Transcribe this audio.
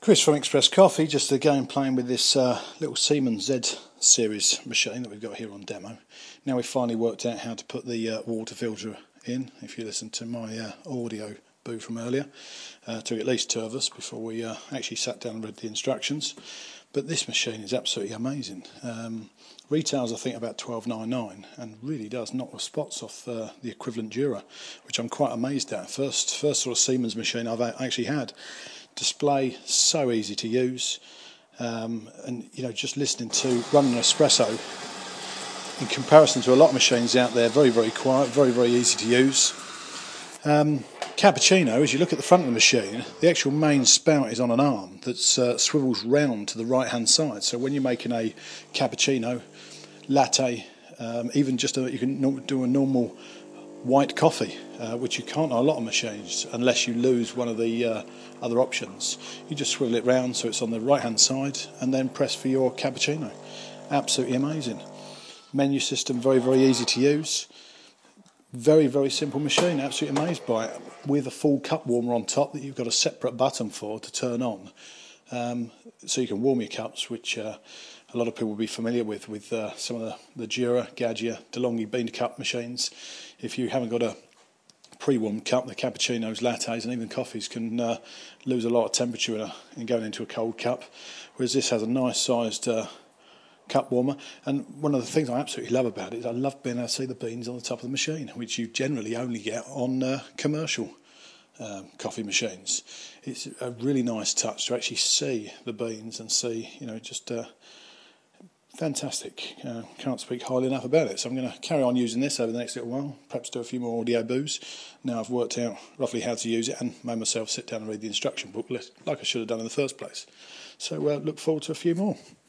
Chris from Express Coffee, just again playing with this little Siemens Z series machine that we've got here on demo. Now we've finally worked out how to put the water filter in. If you listen to my audio boo from earlier, took at least 2 of us before we actually sat down and read the instructions. But this machine is absolutely amazing. Retails I think about $12.99 and really does knock the spots off the equivalent Dura, which I'm quite amazed at. First sort of Siemens machine I've actually had. Display so easy to use, and just listening to running an espresso in comparison to a lot of machines out there, very quiet, very easy to use. Cappuccino, as you look at the front of the machine, the actual main spout is on an arm that swivels round to the right hand side, so when you're making a cappuccino, latte, even just you can do a normal white coffee, which you can't on a lot of machines unless you lose one of the other options. You just swivel it round so it's on the right hand side and then press for your cappuccino. Absolutely amazing. Menu system very easy to use. Very simple machine. Absolutely amazed by it, with a full cup warmer on top that you've got a separate button for to turn on, so you can warm your cups, which a lot of people will be familiar with some of the Dura, Gaggia, DeLonghi bean cup machines. If you haven't got a pre-warmed cup, the cappuccinos, lattes and even coffees can lose a lot of temperature in going into a cold cup, whereas this has a nice sized cup warmer. And one of the things I absolutely love about it is I love being able to see the beans on the top of the machine, which you generally only get on commercial coffee machines. It's a really nice touch to actually see the beans and see, just fantastic. Can't speak highly enough about it. So I'm going to carry on using this over the next little while, perhaps do a few more audio boos. Now I've worked out roughly how to use it and made myself sit down and read the instruction book like I should have done in the first place. So look forward to a few more.